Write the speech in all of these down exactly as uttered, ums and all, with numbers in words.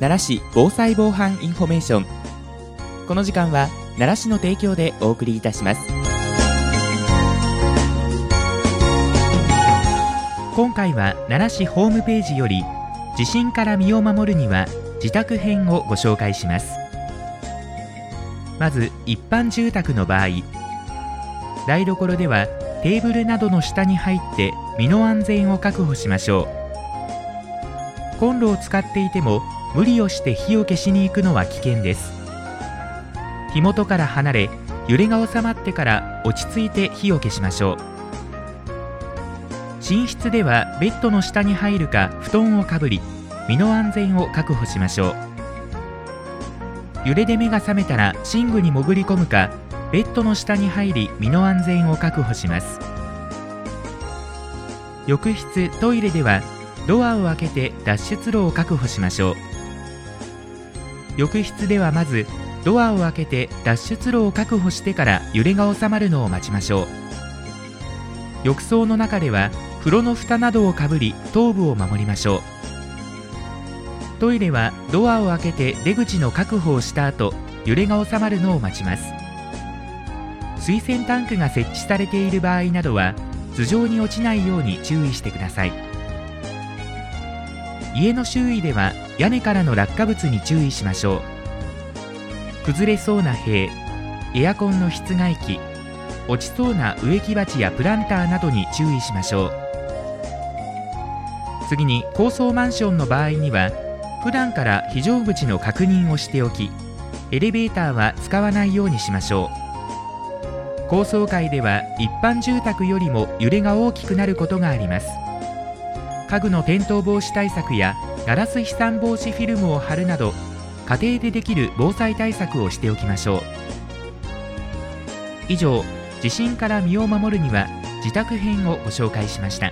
奈良市防災防犯インフォメーション。この時間は奈良市の提供でお送りいたします。今回は奈良市ホームページより地震から身を守るには自宅編をご紹介します。まず一般住宅の場合、台所ではテーブルなどの下に入って身の安全を確保しましょう。コンロを使っていても無理をして火を消しに行くのは危険です。火元から離れ、揺れが収まってから落ち着いて火を消しましょう。寝室ではベッドの下に入るか布団をかぶり、身の安全を確保しましょう。揺れで目が覚めたら寝具に潜り込むか、ベッドの下に入り身の安全を確保します。浴室、トイレではドアを開けて脱出路を確保しましょう。浴室ではまずドアを開けて脱出路を確保してから揺れが収まるのを待ちましょう。浴槽の中では風呂の蓋などをかぶり頭部を守りましょう。トイレはドアを開けて出口の確保をした後、揺れが収まるのを待ちます。水洗タンクが設置されている場合などは頭上に落ちないように注意してください。家の周囲では屋根からの落下物に注意しましょう。崩れそうな塀、エアコンの室外機、落ちそうな植木鉢やプランターなどに注意しましょう。次に高層マンションの場合には普段から非常口の確認をしておき、エレベーターは使わないようにしましょう。高層階では一般住宅よりも揺れが大きくなることがあります。家具の転倒防止対策やガラス飛散防止フィルムを貼るなど、家庭でできる防災対策をしておきましょう。以上、地震から身を守るには自宅編をご紹介しました。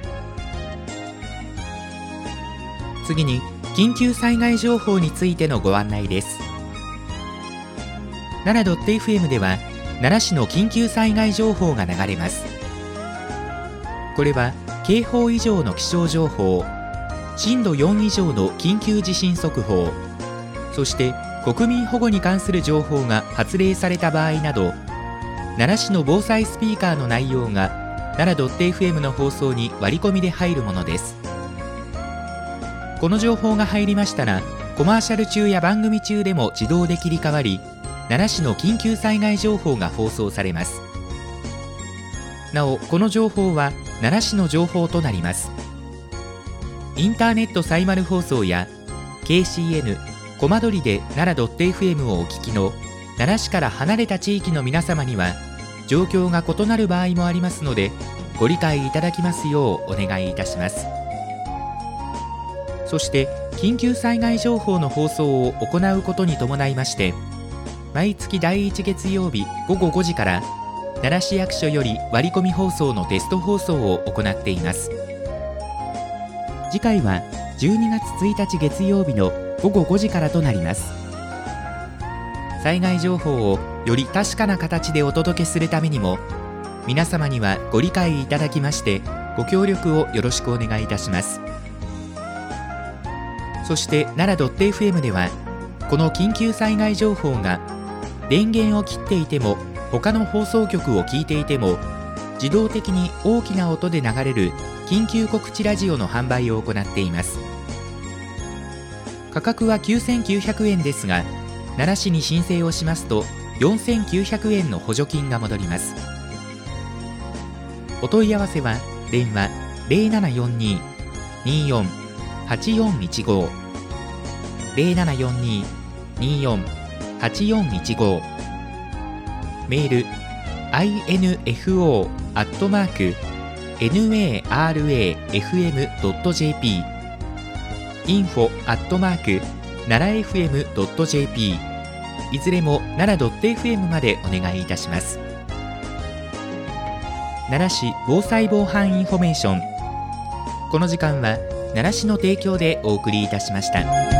次に緊急災害情報についてのご案内です。奈良 .fm では奈良市の緊急災害情報が流れます。これは警報以上の気象情報、震度よん以上の緊急地震速報、そして国民保護に関する情報が発令された場合など、奈良市の防災スピーカーの内容が奈良 .fm の放送に割り込みで入るものです。この情報が入りましたら、コマーシャル中や番組中でも自動で切り替わり、奈良市の緊急災害情報が放送されます。なお、この情報は奈良市の情報となります。インターネットサイマル放送や ケーシーエヌ コマ撮りで奈良 .fm をお聞きの奈良市から離れた地域の皆様には状況が異なる場合もありますので、ご理解いただきますようお願いいたします。そして緊急災害情報の放送を行うことに伴いまして、毎月だいいち月曜日ごごごじから奈良市役所より割り込み放送のテスト放送を行っています。次回はじゅうにがつついたち月曜日のごごごじからとなります。災害情報をより確かな形でお届けするためにも、皆様にはご理解いただきましてご協力をよろしくお願いいたします。そして奈良 .fm ではこの緊急災害情報が電源を切っていても他の放送局を聞いていても自動的に大きな音で流れる緊急告知ラジオの販売を行っています。価格はきゅうせんきゅうひゃくえんですが、奈良市に申請をしますとよんせんきゅうひゃくえんの補助金が戻ります。お問い合わせは電話 ゼロななよんに にーよん はちよんいちご ゼロななよんに にーよん はちよんいちご、メール アイエヌエフオー アットマーク ナラフエム ドット ジェーピー インフォ アットマーク ナラエフエム ドット ジェーピー、 いずれも奈良 .fm までお願いいたします。奈良市防災防犯インフォメーション。この時間は奈良市の提供でお送りいたしました。